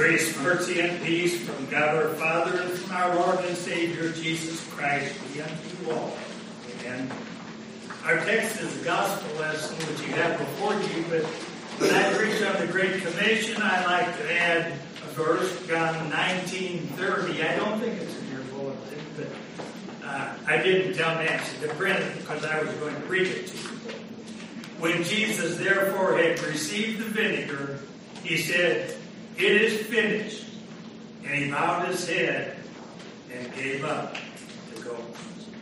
Grace, mercy, and peace from God our Father and from our Lord and Savior Jesus Christ be unto you all. Amen. Our text is the gospel lesson which you have before you, but when I preach on the Great Commission, I like to add a verse, John 19:30. I don't think it's in your bulletin, but I didn't tell Nancy to print it because I was going to read it to you. When Jesus therefore had received the vinegar, he said, "It is finished." And he bowed his head and gave up the ghost.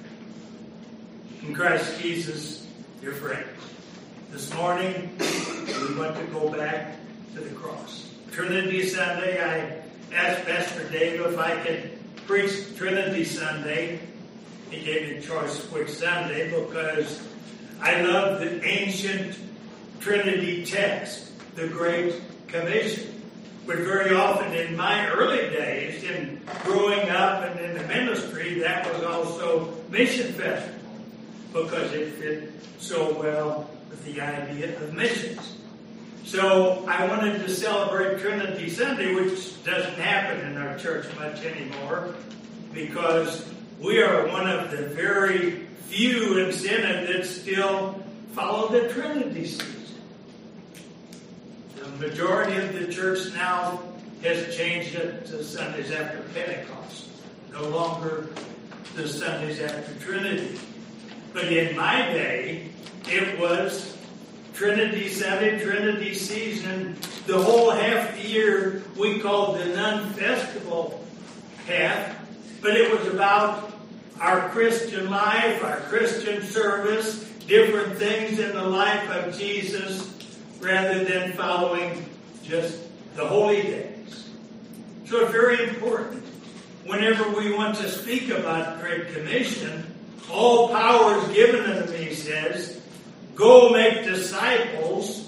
In Christ Jesus, dear friends, this morning we want to go back to the cross. Trinity Sunday, I asked Pastor Dave if I could preach Trinity Sunday. He gave me a choice which Sunday because I love the ancient Trinity text, the Great Commission. But very often in my early days, in growing up and in the ministry, that was also Mission Festival because it fit so well with the idea of missions. So I wanted to celebrate Trinity Sunday, which doesn't happen in our church much anymore because we are one of the very few in Synod that still follow the Trinity season. The majority of the church now has changed it to Sundays after Pentecost. No longer the Sundays after Trinity. But in my day, it was Trinity Sunday, Trinity season. The whole half the year we called the Nun Festival half. But it was about our Christian life, our Christian service, different things in the life of Jesus, rather than following just the holy days. So it's very important. Whenever we want to speak about the Great Commission, all power is given unto me, he says, go make disciples,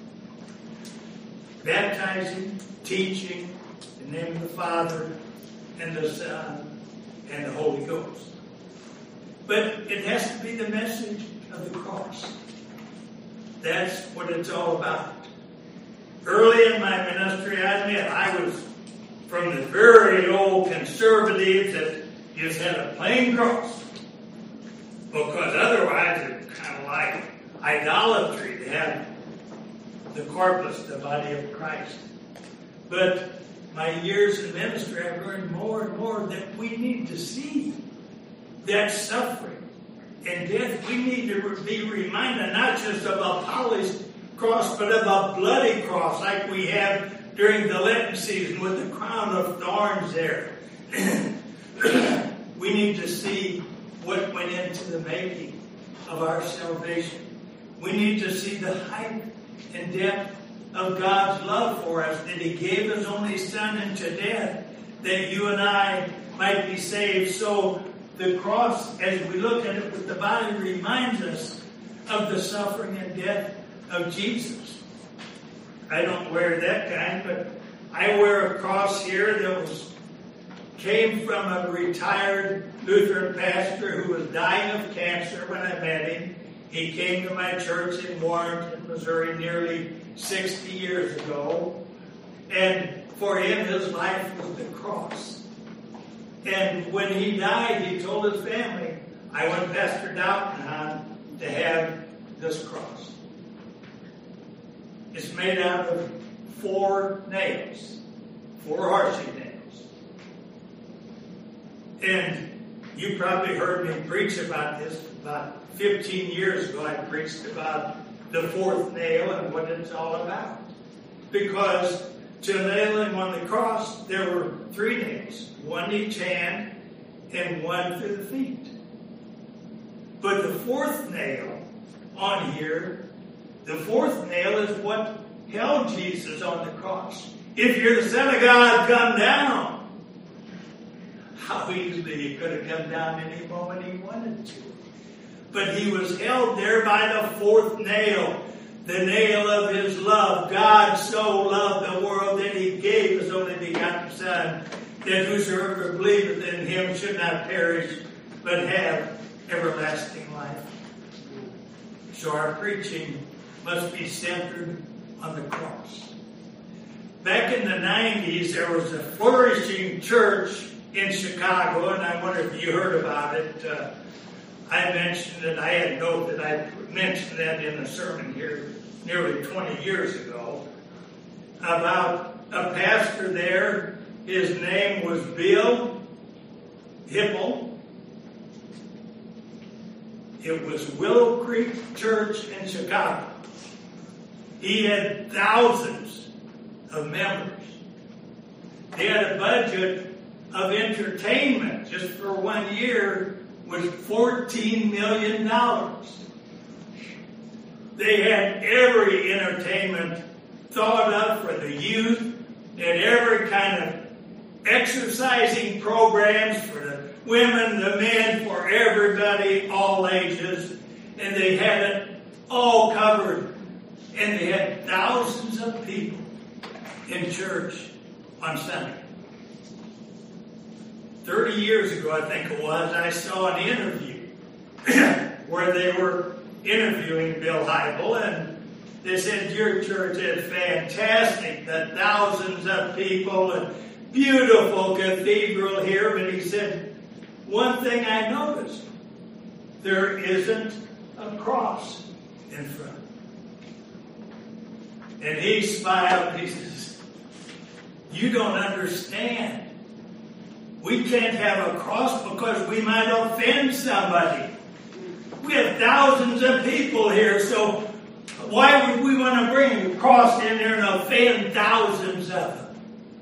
baptizing, teaching, in the name of the Father, and the Son, and the Holy Ghost. But it has to be the message of the cross. That's what it's all about. Early in my ministry, I admit, I was from the very old conservatives that just had a plain cross. Because otherwise it's kind of like idolatry to have the corpus, the body of Christ. But my years in ministry, I've learned more and more that we need to see that suffering and death. We need to be reminded not just of a polished cross, but of a bloody cross like we have during the Lenten season with the crown of thorns there. We need to see what went into the making of our salvation. We need to see the height and depth of God's love for us, that he gave his only Son into death, that you and I might be saved. So the cross, as we look at it with the body, reminds us of the suffering and death of Jesus. I don't wear that kind, but I wear a cross here that came from a retired Lutheran pastor who was dying of cancer when I met him. He came to my church in Warrenton, Missouri, nearly 60 years ago. And for him, his life was the cross. And when he died, he told his family, I want Pastor Doughton on to have this cross. It's made out of 4 nails, 4 horseshoe nails. And you probably heard me preach about this. About 15 years ago, I preached about the 4th nail and what it's all about. Because to nail him on the cross, there were 3 nails, 1 in each hand and 1 through the feet. But the 4th nail on here, the 4th nail is what held Jesus on the cross. If you're the Son of God, come down. How easily he could have come down any moment he wanted to. But he was held there by the 4th nail, the nail of his love. God so loved the world that he gave his only begotten Son, that whosoever believeth in him should not perish, but have everlasting life. So our preaching must be centered on the cross. back in the 90s, there was a flourishing church in Chicago, and I wonder if you heard about it. I mentioned it. I had noted that I mentioned that in a sermon here nearly 20 years ago about a pastor there. His name was Bill Hybels. It was Willow Creek Church in Chicago. He had thousands of members. They had a budget of entertainment just for 1 year was $14 million. They had every entertainment thought up for the youth. They had every kind of exercising programs for the women, the men, for everybody, all ages. And they had it all covered. And they had thousands of people in church on Sunday. 30 years ago, I think it was, I saw an interview where they were interviewing Bill Hybels, and they said, your church is fantastic, the thousands of people, and beautiful cathedral here. But he said, one thing I noticed, there isn't a cross in front. And he smiled, he says, you don't understand. We can't have a cross because we might offend somebody. We have thousands of people here, so why would we want to bring a cross in there and offend thousands of them?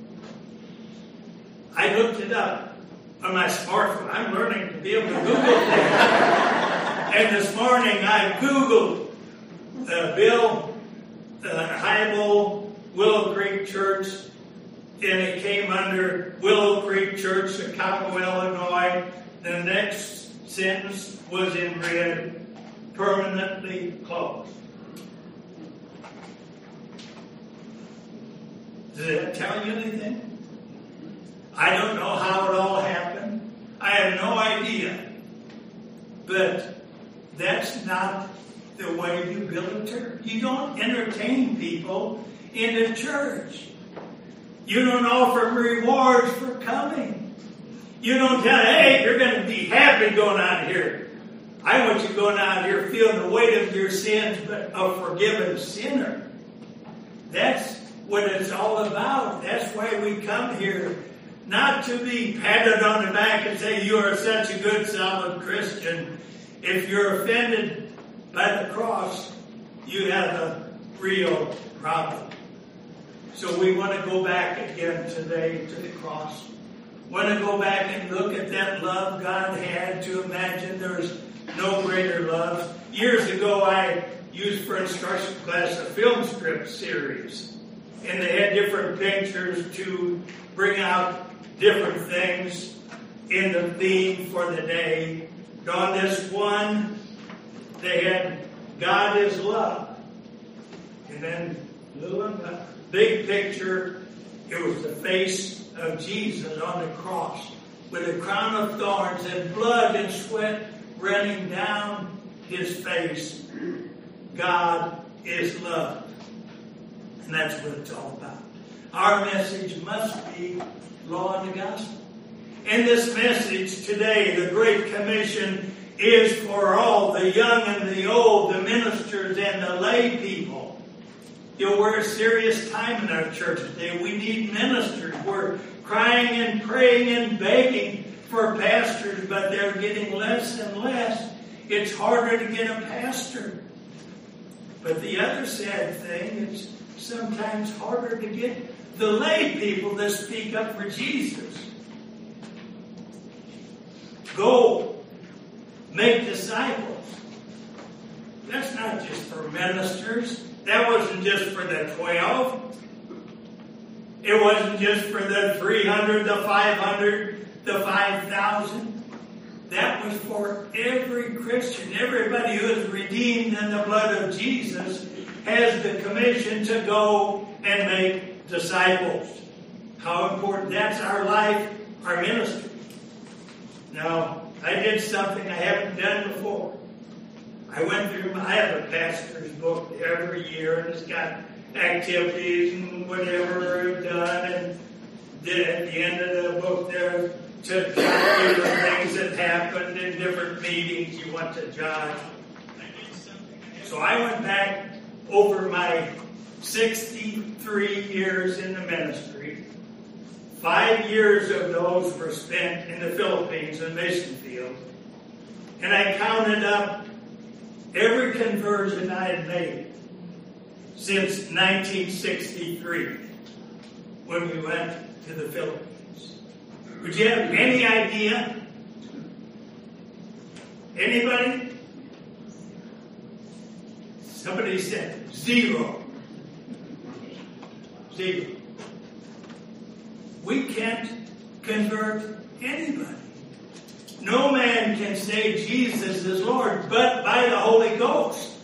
I looked it up on my smartphone. I'm learning to be able to Google things. And this morning I Googled Bill Hybels, Willow Creek Church, and it came under Willow Creek Church, Chicago, Illinois. The next sentence was in red, permanently closed. Does that tell you anything? I don't know how it all happened. I have no idea. But that's not the way you build a church. You don't entertain people in the church. You don't offer them rewards for coming. You don't tell, hey, you're going to be happy going out here. I want you going out here feeling the weight of your sins, but a forgiven sinner. That's what it's all about. That's why we come here. Not to be patted on the back and say, you are such a good, solid Christian. If you're offended by the cross, you have a real problem. So we want to go back again today to the cross. Want to go back and look at that love God had, to imagine there's no greater love. Years ago, I used for instruction class a film script series. And they had different pictures to bring out different things in the theme for the day. On this one, they had God is love. And then big picture, it was the face of Jesus on the cross with a crown of thorns and blood and sweat running down his face. God is love. And that's what it's all about. Our message must be law and the gospel. In this message today, the Great Commission is for all, the young and the old, the ministers and the lay people. You know, we're a serious time in our church today. We need ministers. We're crying and praying and begging for pastors, but they're getting less and less. It's harder to get a pastor. But the other sad thing is sometimes harder to get the lay people that speak up for Jesus. Go, make disciples. That's not just for ministers. That wasn't just for the 12. It wasn't just for the 300, the 500, the 5,000. That was for every Christian. Everybody who is redeemed in the blood of Jesus has the commission to go and make disciples. How important. That's our life, our ministry. Now, I did something I haven't done before. I have a pastor's book every year, and it's got activities and whatever done, and then at the end of the book there to tell you the things that happened in different meetings you want to jot. So I went back over my 63 years in the ministry. 5 years of those were spent in the Philippines in mission field. And I counted up every conversion I had made since 1963 when we went to the Philippines. Would you have any idea? Anybody? Somebody said 0. 0. We can't convert anybody. No man can say Jesus is Lord but by the Holy Ghost.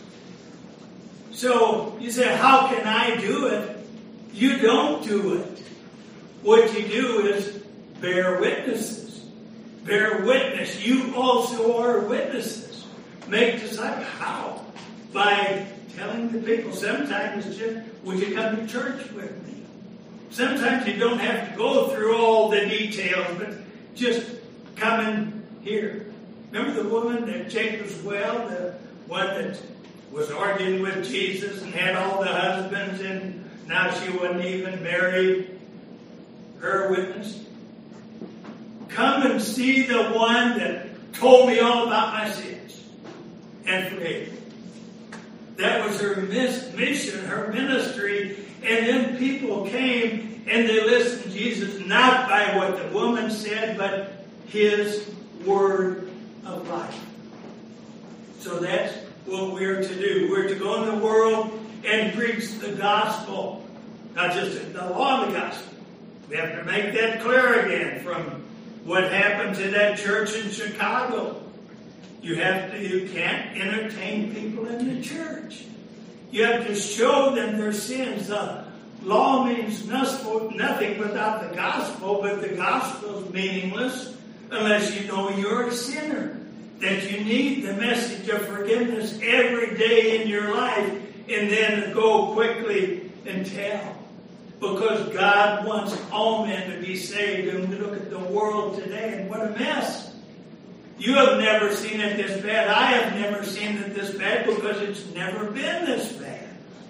So you say, how can I do it? You don't do it. What you do is bear witnesses. Bear witness. You also are witnesses. Make disciples. How? By telling the people. Sometimes it's just, would you come to church with me? Sometimes you don't have to go through all the details, but just come and hear. Remember the woman at Jacob's well, the one that was arguing with Jesus and had all the husbands, and now she wasn't even married? Her witness. Come and see the one that told me all about my sins and forgave me. That was her mission, her ministry. And then people came and they listened to Jesus, not by what the woman said, but his word of life. So that's what we're to do. We're to go in the world and preach the gospel. Not just the law of the gospel. We have to make that clear again from what happened to that church in Chicago. You can't entertain people in the church. You have to show them their sins. The law means nothing without the gospel, but the gospel is meaningless unless you know you're a sinner. That you need the message of forgiveness every day in your life, and then go quickly and tell. Because God wants all men to be saved. And look at the world today, and what a mess. You have never seen it this bad. I have never seen it this bad because it's never been this bad.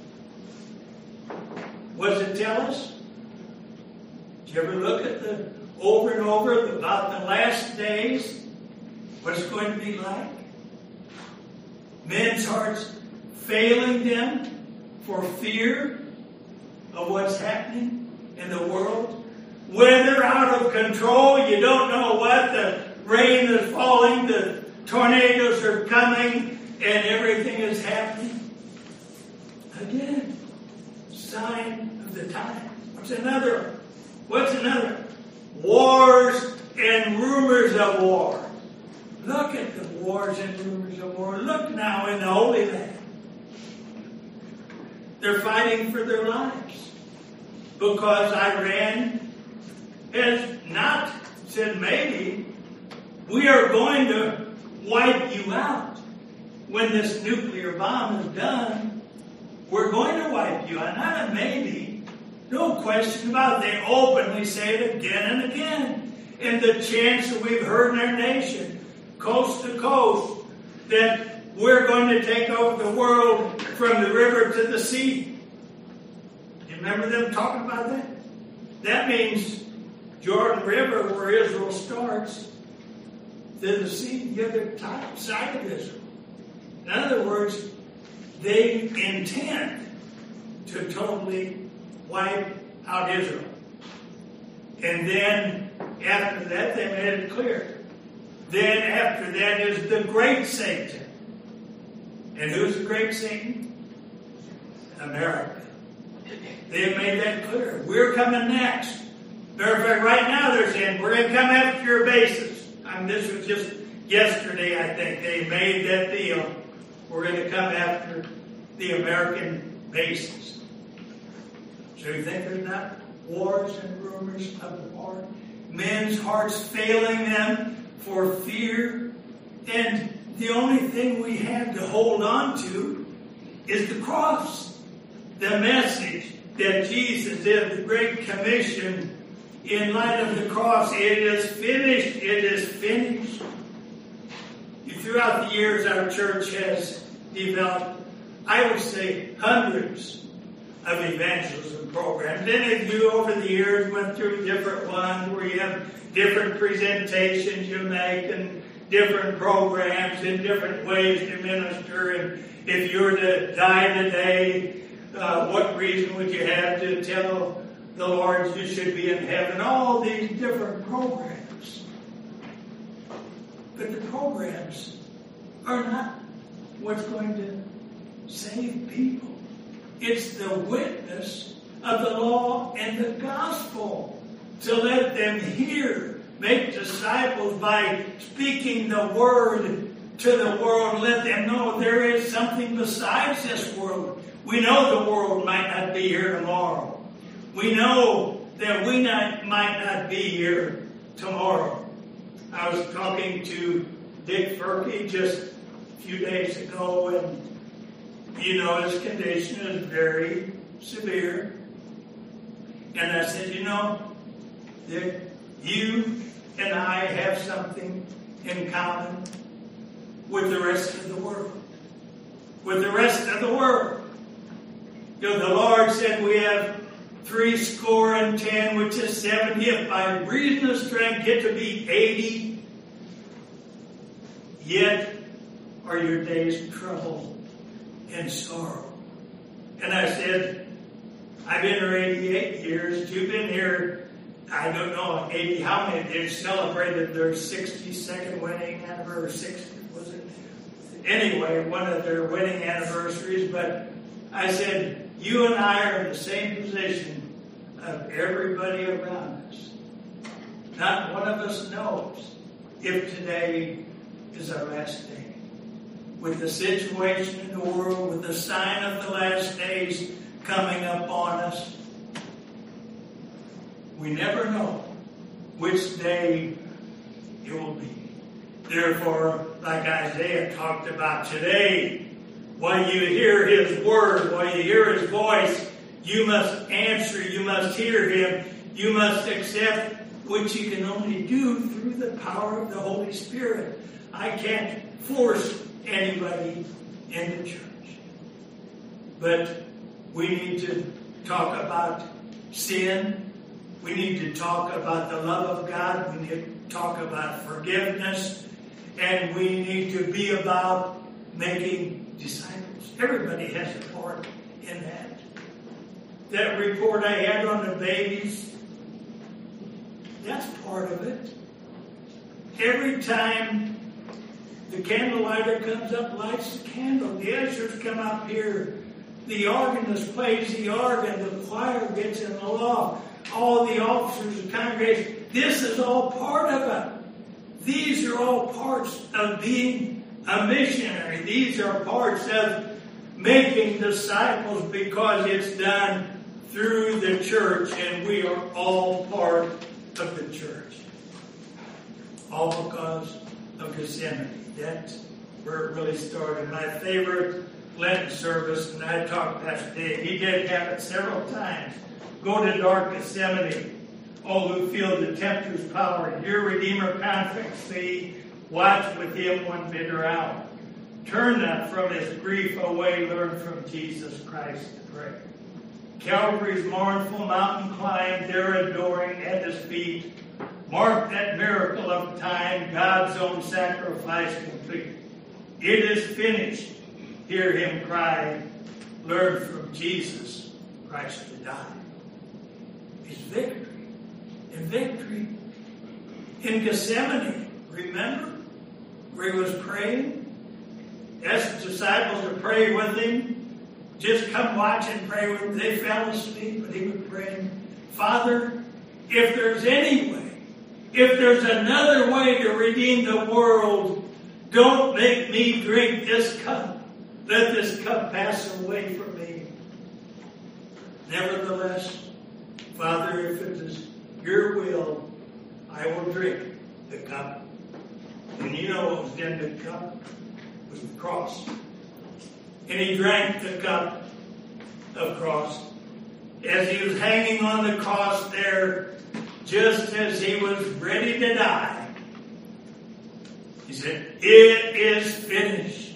What does it tell us? Did you ever look at over and over about the last days? What it's going to be like? Men's hearts failing them for fear of what's happening in the world. Weather out of control. You don't know what. The rain is falling. The tornadoes are coming. And everything is happening. Again, sign of the time. What's another? Wars and rumors of war. Look at the wars and rumors of war. Look now in the Holy Land. They're fighting for their lives. Because Iran has not said maybe we are going to wipe you out. When this nuclear bomb is done, we're going to wipe you out. Not a maybe. No question about it. They openly say it again and again. And the chants that we've heard in our nation, coast to coast, that we're going to take over the world from the river to the sea. You remember them talking about that? That means Jordan River, where Israel starts, to the sea, the other side of Israel. In other words, they intend to totally wipe out Israel. And then after that, they made it clear. Then after that is the great Satan. And who's the great Satan? America. They have made that clear. We're coming next. Matter of fact, right now they're saying, we're going to come after your bases. This was just yesterday, I think. They made that deal. We're going to come after the American bases. So you think there's not wars and rumors of war? Men's hearts failing them for fear. And the only thing we have to hold on to is the cross. the message that Jesus did, the Great Commission, in light of the cross. It is finished. It is finished. Throughout the years, our church has developed, I would say, hundreds of evangelism programs. Many of you over the years went through different ones where you have different presentations you make and different programs and different ways to minister. And if you were to die today, what reason would you have to tell the Lord you should be in heaven? All these different programs. But the programs are not what's going to save people. It's the witness of the law and the gospel to let them hear, make disciples by speaking the word to the world. Let them know there is something besides this world. We know the world might not be here tomorrow. We know that we might not be here tomorrow. I was talking to Dick Furkey just a few days ago, and his condition is very severe. And I said, Dick, you and I have something in common with the rest of the world. With the rest of the world. The Lord said we have 70, which is 70. If by reason of strength get to be 80, yet are your days troubled and sorrow. And I said, I've been here 88 years. You've been here, I don't know, 80. How many? They celebrated their 62nd wedding anniversary. 60, was it? Anyway, one of their wedding anniversaries. But I said, you and I are in the same position of everybody around us. Not one of us knows if today is our last day. With the situation in the world, with the sign of the last days coming up on us, we never know which day it will be. Therefore, like Isaiah talked about today, while you hear his word, while you hear his voice, you must answer, you must hear him, you must accept, which you can only do through the power of the Holy Spirit. I can't force anybody in the church. But we need to talk about sin. We need to talk about the love of God. We need to talk about forgiveness. And we need to be about making disciples. Everybody has a part in that. That report I had on the babies, that's part of it. Every time the candlelighter comes up, lights the candle. The ushers come up here. The organist plays the organ. The choir gets in the loft. All the officers of the congregation. This is all part of it. These are all parts of being a missionary. These are parts of making disciples because it's done through the church, and we are all part of the church. All because of Gethsemane. That's where it really started. My favorite Lenten service, and I talked to Pastor Dave, he did have it several times. Go to dark Gethsemane, all who feel the tempter's power. Your Redeemer confident see, watch with him one bitter hour. Turn not from his grief away, learn from Jesus Christ to pray. Calvary's mournful mountain climb, there adoring at his feet. Mark that miracle of time, God's own sacrifice complete. It is finished. Hear him cry. Learn from Jesus Christ to die. It's victory. And victory in Gethsemane. Remember? Where he was praying? Asked the disciples to pray with him. Just come watch and pray with him. They fell asleep, but he was praying. Father, if there's any way, if there's another way to redeem the world, don't make me drink this cup. Let this cup pass away from me. Nevertheless, Father, if it is your will, I will drink the cup. And you know what was in the cup? It was the cross. And he drank the cup. of cross. As he was hanging on the cross there, just as he was ready to die, he said, "It is finished."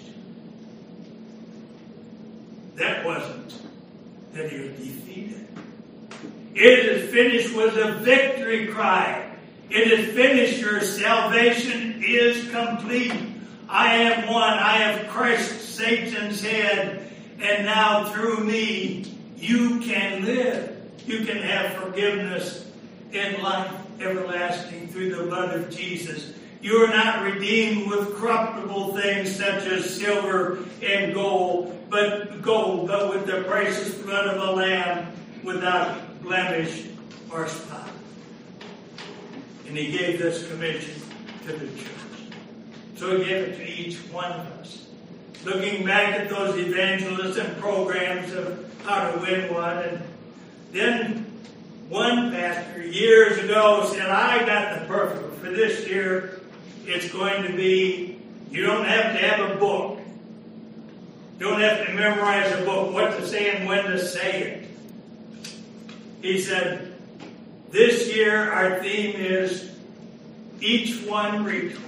That wasn't that he was defeated. "It is finished" was a victory cry. It is finished. Your salvation is complete. I am one. I have crushed Satan's head. And now through me, you can live. You can have forgiveness in life everlasting through the blood of Jesus. You are not redeemed with corruptible things such as silver and gold, but with the precious blood of a lamb without blemish or spot. And he gave this commission to the church. So he gave it to each one of us. Looking back at those evangelism programs of how to win one, and then one pastor years ago said, "I got the perfect for this year. It's going to be, you don't have to have a book. You don't have to memorize a book, what to say and when to say it." He said, "This year our theme is each one reach one."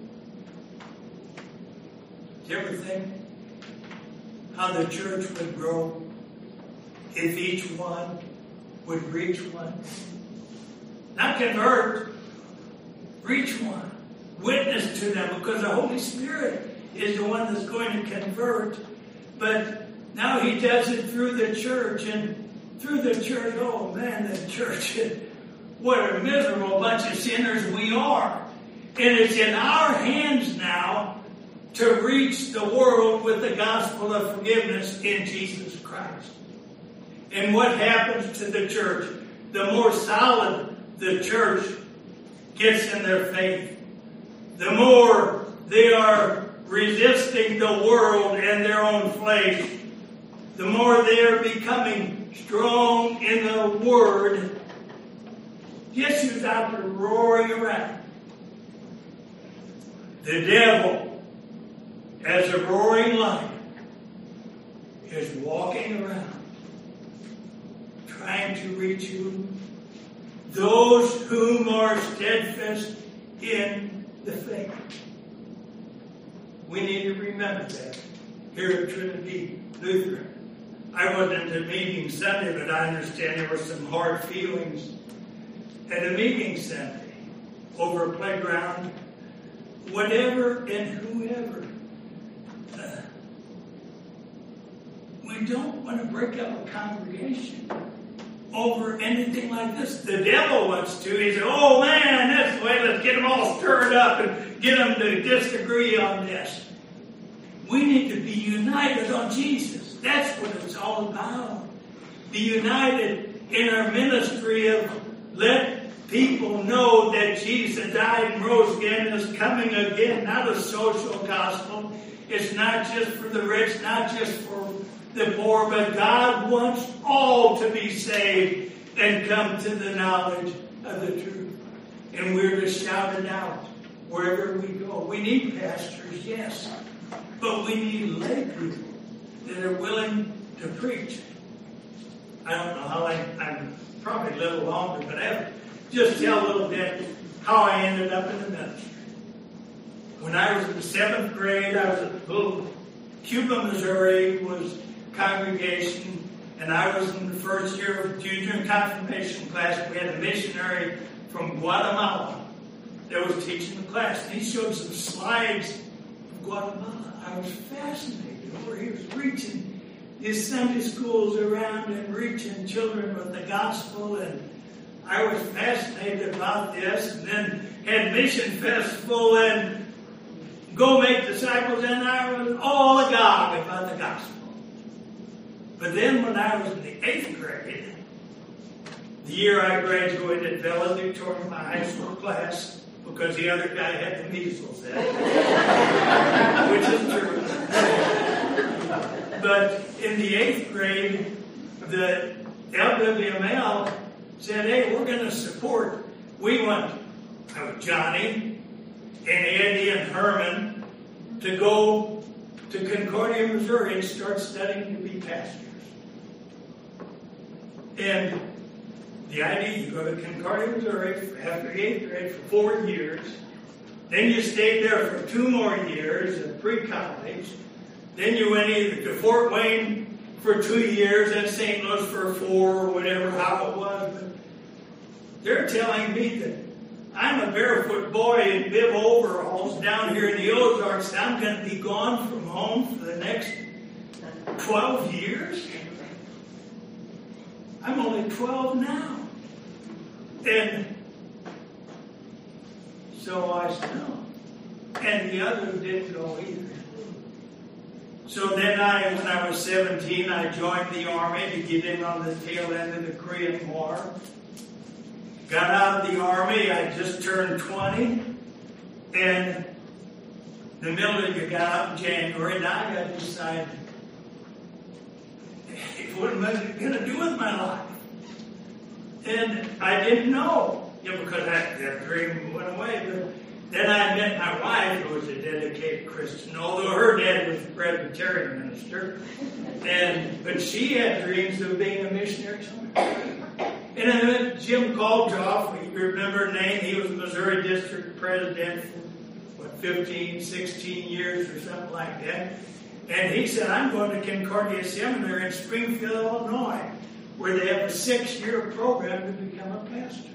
Do you ever think how the church would grow if each one would reach one? Not convert, reach one. Witness to them, because the Holy Spirit is the one that's going to convert. But now he does it through the church, and through the church, oh man, the church, what a miserable bunch of sinners we are. And it's in our hands now to reach the world with the gospel of forgiveness in Jesus Christ. And what happens to the church? The more solid the church gets in their faith, the more they are resisting the world and their own flesh, the more they are becoming strong in the Word. Jesse's out there roaring around. The devil, as a roaring lion, is walking around, trying to reach you, those whom are steadfast in the faith. We need to remember that here at Trinity Lutheran. I wasn't at the meeting Sunday, but I understand there were some hard feelings at a meeting Sunday over a playground, whatever and whoever. We don't want to break up a congregation over anything like this. The devil wants to. He said, "Oh man, that's the way, let's get them all stirred up and get them to disagree on this." We need to be united on Jesus. That's what it's all about. Be united in our ministry of let people know that Jesus died and rose again and is coming again. Not a social gospel. It's not just for the rich, not just for the poor, but God wants all to be saved and come to the knowledge of the truth. And we're to shout it out wherever we go. We need pastors, yes, but we need lay people that are willing to preach. I don't know how I'm probably a little longer, but I'll just tell a little bit how I ended up in the ministry. When I was in the 7th grade, I was at little Cuba, Missouri, was congregation, and I was in the first year of junior and confirmation class. We had a missionary from Guatemala that was teaching the class, and he showed some slides of Guatemala. I was fascinated where he was reaching his Sunday schools around and reaching children with the gospel, and I was fascinated about this, and then had Mission Festival and Go Make Disciples, and I was all agog about the gospel. But then when I was in the 8th grade, the year I graduated valedictorian in my high school class, because the other guy had the measles then, which is true. But in the 8th grade, the LWML said, "Hey, we're going to support." We want Johnny and Andy and Herman to go to Concordia, Missouri and start studying to be pastors. And the idea, you go to Concordia, Missouri after 8th grade for 4 years. Then you stayed there for 2 more years at pre-college. Then you went either to Fort Wayne for 2 years and St. Louis for 4 or whatever, how it was. But they're telling me that I'm a barefoot boy in bib overalls down here in the Ozarks. I'm going to be gone from home for the next 12 years. I'm only 12 now. And so I said, no. And the others didn't go either. So then when I was 17, I joined the Army to get in on the tail end of the Korean War. Got out of the Army, I just turned 20. And the military got out in January, and I got to decide, what am I going to do with my life? And I didn't know. Because that dream went away. But then I met my wife, who was a dedicated Christian, although her dad was a Presbyterian minister. But she had dreams of being a missionary somewhere. And I met Jim Koljoff. You remember the name? He was Missouri District President for, 15, 16 years or something like that. And he said, I'm going to Concordia Seminary in Springfield, Illinois, where they have a 6-year program to become a pastor.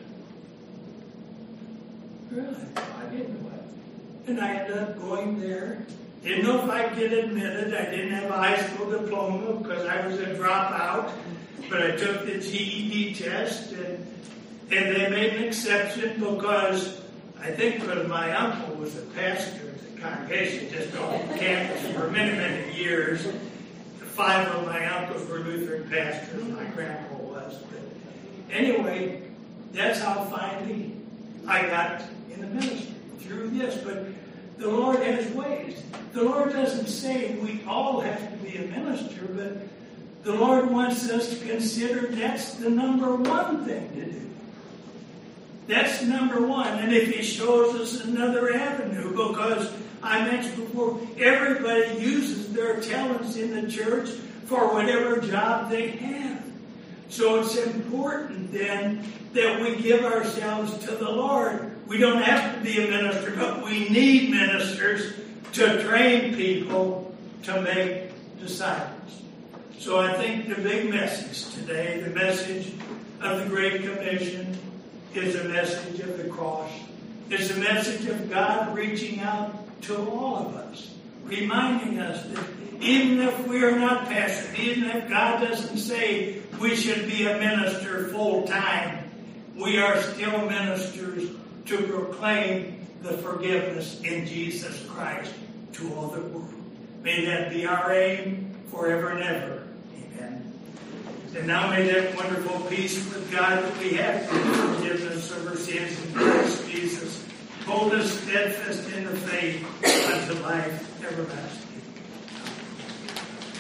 Really? I didn't know it. And I ended up going there. Didn't know if I'd get admitted. I didn't have a high school diploma because I was a dropout. But I took the GED test, and they made an exception because my uncle was a pastor of the congregation just off campus for many, many years. 5 of my uncles were Lutheran pastors. My grandpa was. But anyway, that's how finally I got in the ministry through this. But the Lord has ways. The Lord doesn't say we all have to be a minister, but the Lord wants us to consider that's the number one thing to do. That's number one. And if He shows us another avenue, because I mentioned before, everybody uses their talents in the church for whatever job they have. So it's important then that we give ourselves to the Lord. We don't have to be a minister, but we need ministers to train people to make disciples. So I think the big message today, the message of the Great Commission, is a message of the cross. It's a message of God reaching out to all of us, reminding us that even if we are not pastors, even if God doesn't say we should be a minister full time, we are still ministers to proclaim the forgiveness in Jesus Christ to all the world. May that be our aim forever and ever. Amen. And now may that wonderful peace with God that we have through the forgiveness of our sins in Christ Jesus hold us steadfast in the faith unto life everlasting.